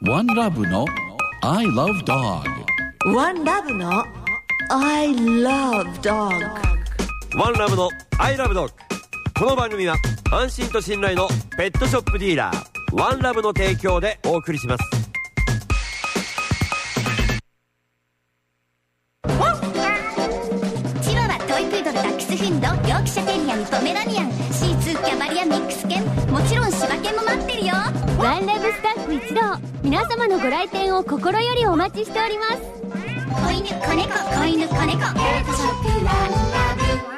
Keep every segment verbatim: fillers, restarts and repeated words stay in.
ワンラブの I love dog。 ワンラブの I love dog。 ワンラブの I love dog。 この番組は安心と信頼のペットショップディーラーワンラブの提供でお送りします。 チワワ、トイプードル、ダックスフンド、ヨークシャテリアン、ポメラニアン、シーツー、キャバリア、ミックス犬、もちろん柴犬も待ってるよ。 ワンラブスタッフ一同、皆様のご来店を心よりお待ちしております。 子犬、子猫、子犬、子猫、ペットショップワンラ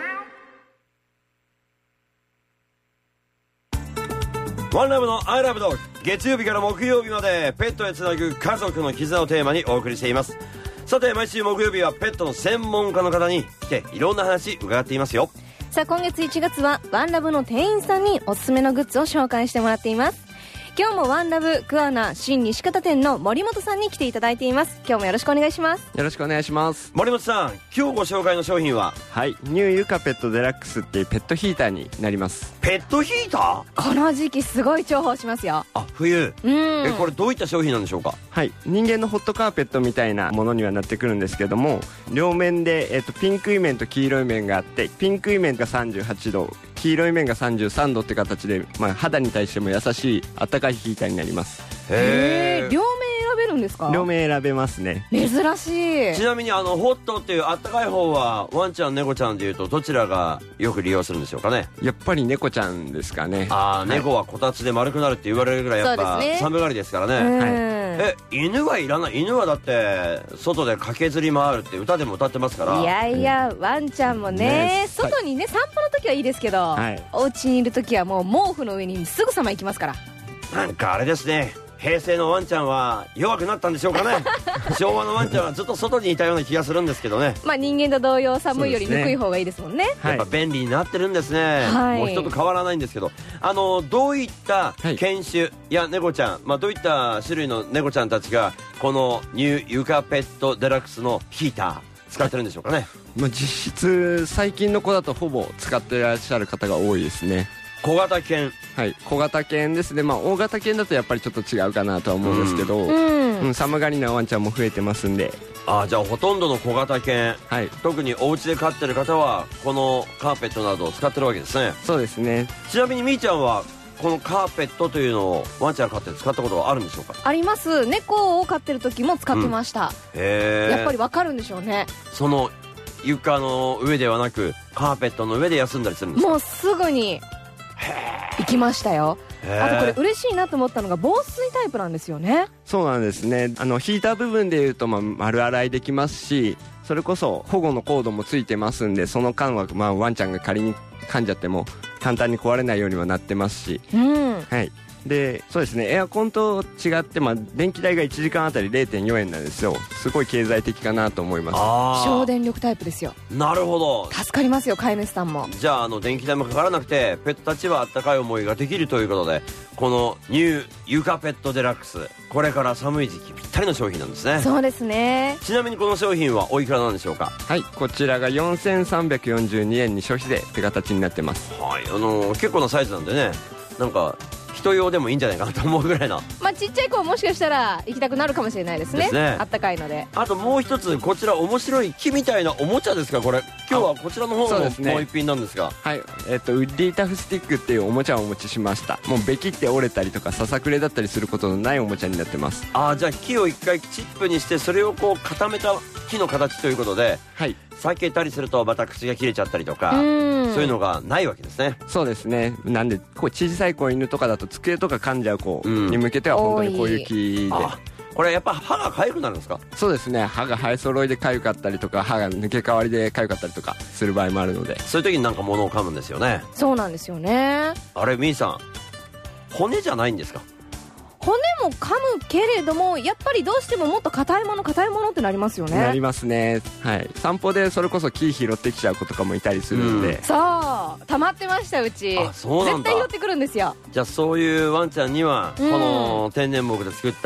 ブ。ワンラブの I love dog。 月曜日から木曜日までペットへつなぐ家族の絆をテーマにお送りしています。さて、毎週木曜日はペットの専門家の方に来ていろんな話伺っていますよ。 さあ、今月いちがつはワンラブの店員さんにおすすめのグッズを紹介してもらっています。今日もワンラブ桑名新西方店の森本さんに来ていただいています。今日もよろしくお願いします。 よろしくお願いします。 森本さん、今日ご紹介の商品は？ はい、ニューユカペットデラックスっていうペットヒーターになります。 ペットヒーター？ この時期すごい重宝しますよ。 あ、冬。 うん。 え、これどういった商品なんでしょうか？ はい、人間のホットカーペットみたいなものにはなってくるんですけども、両面で、えっと、ピンクい面と黄色い面があって、ピンクい面がさんじゅうはちど、黄色い面がさんじゅうさんどって形で、まあ、肌に対しても優しいあったかいヒーターになります。 へー、両面選べるんですか？ 両面選べますね。 珍しい。 ちなみにあのホットっていうあったかい方はワンちゃん猫ちゃんでいうとどちらがよく利用するんでしょうかね？ やっぱり猫ちゃんですかね。 ああ、 はい、 猫はこたつで丸くなるって言われるぐらいやっぱ、ね、寒がりですからね。 はい、 え、犬はいらない？犬はだって外で駆けずり回るって歌でも歌ってますから。 いやいや、うん、ワンちゃんも ね, ね外にね散歩の時はいいですけど、はい、お家にいる時はもう毛布の上にすぐさま行きますから。 なんかあれですね、平成のワンちゃんは弱くなったんでしょうかね。昭和のワンちゃんはずっと外にいたような気がするんですけどね。 まあ人間と同様、寒いよりぬくい方がいいですもんね。 やっぱ便利になってるんですね、はい、もう人と変わらないんですけど、あのどういった犬種や猫ちゃん、まあ、どういった種類の猫ちゃんたちがこのニューユカペットデラックスのヒーター使ってるんでしょうかね。 まあ、実質最近の子だとほぼ使ってらっしゃる方が多いですね。 小型犬。 はい、小型犬ですね。まあ大型犬だとやっぱりちょっと違うかなとは思うんですけど、うんうん、寒がりなワンちゃんも増えてますんで。 あ、じゃあほとんどの小型犬、はい、特にお家で飼ってる方はこのカーペットなどを使ってるわけですね。 そうですね。 ちなみにみーちゃんはこのカーペットというのをワンちゃん飼って使ったことはあるんでしょうか？ あります。猫を飼ってる時も使ってました、 うん、へー、 やっぱりわかるんでしょうね。 その床の上ではなくカーペットの上で休んだりするんですか？ もうすぐに行きましたよ。あとこれ嬉しいなと思ったのが防水タイプなんですよね。 そうなんですね。あのヒーター部分でいうと、まあ、丸洗いできますし、それこそ保護のコードもついてますんで、その間は、まあ、ワンちゃんが仮に噛んじゃっても簡単に壊れないようにはなってますし、うん、はい。で、そうですね、エアコンと違って、まあ、電気代がいちじかんあたり れいてんよんえんなんですよ。すごい経済的かなと思います。 あ、省電力タイプですよ。 なるほど、 助かりますよ、飼い主さんも。 じゃあ、あの電気代もかからなくてペットたちはあったかい思いができるということで、このニューユカペットデラックス、これから寒い時期ぴったりの商品なんですね。 そうですね。 ちなみにこの商品はおいくらなんでしょうか？ はい、こちらがよんせんさんびゃくよんじゅうにえんに消費税って形になってます。 はい、あのー、結構なサイズなんでね、なんか人用でもいいんじゃないかなと思うぐらいな。 まあちっちゃい子はもしかしたら行きたくなるかもしれないですね。ですね、あったかいので。 あともう一つ、こちら面白い木みたいなおもちゃですか？これ今日はこちらの方のもう一品なんですが、 はい、えっとウッディタフスティックっていうおもちゃをお持ちしました。もうべきって折れたりとかささくれだったりすることのないおもちゃになってます。 ああ、じゃあ木を一回チップにしてそれをこう固めた木の形ということで、はい、避けたりするとまた口が切れちゃったりとか、そういうのがないわけですね。 そうですね。なんでこう小さい子犬とかだと机とか噛んじゃう子に向けては本当にこういう木で、 これやっぱ歯が痒くなるんですか？ そうですね。歯が生え揃いで痒かったりとか、歯が抜け替わりで痒かったりとかする場合もあるので、 そういう時になんか物を噛むんですよね。 そうなんですよね。 あれ、みーさん、骨じゃないんですか？ 骨も噛むけれども、やっぱりどうしてももっと硬いもの硬いものってなりますよね。 なりますね。はい。散歩でそれこそ木拾ってきちゃう子とかもいたりするので、うん、 そう溜まってました。うちあ、そうなんだ。 絶対拾ってくるんですよ。 じゃあそういうワンちゃんには、うん、この天然木で作った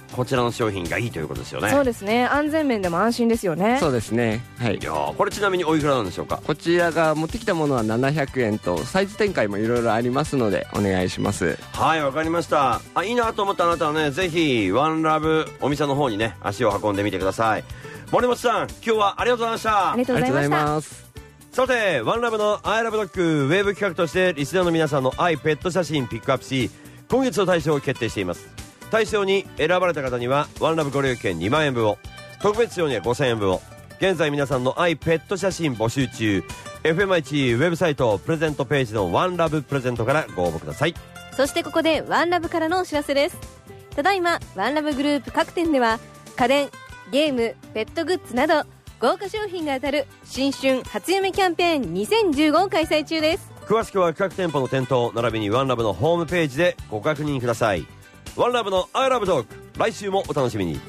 こちらの商品がいいということですよね。 そうですね、安全面でも安心ですよね。 そうですね、はい。 いやこれちなみにおいくらなんでしょうか？ こちらが持ってきたものはななひゃくえんと、サイズ展開もいろいろありますのでお願いします。 はい、わかりました。あ、いいなと思ったあなたはね、ぜひワンラブお店の方にね足を運んでみてください。森本さん、今日はありがとうございました。 ありがとうございました。 さて、ワンラブの I Love Dog ウェブ企画としてリスナーの皆さんの愛ペット写真ピックアップし、今月の大賞を決定しています。大賞に選ばれた方にはワンラブご利用券にまんえんぶんを、特別賞にはごせんえんぶんを。現在皆さんの愛ペット写真募集中。 エフエムアイチ ウェブサイトプレゼントページのワンラブプレゼントからご応募ください。 そしてここでワンラブからのお知らせです。ただいまワンラブグループ各店では家電、ゲーム、ペットグッズなど豪華商品が当たる新春初夢キャンペーンにせんじゅうごを開催中です。 詳しくは各店舗の店頭並びにワンラブのホームページでご確認ください。ワンラブの I Love Dog、 来週もお楽しみに。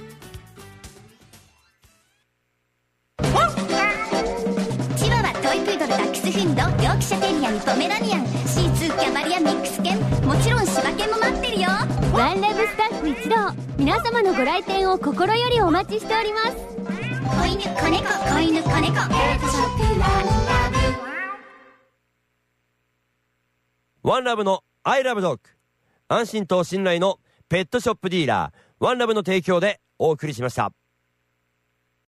チワワ、トイプードル、ダックスフンド、ヨークシャテリアにポメラニアン、シーツー、キャバリアミックス犬、もちろん柴犬も待ってるよ。 ワンラブスタッフ一同、皆様のご来店を心よりお待ちしております。 子犬、子猫、子犬、子猫、ペットショップワンラブ。 ワンラブの I Love Dog、 安心と信頼のペットショップディーラーワンラブの提供でお送りしました。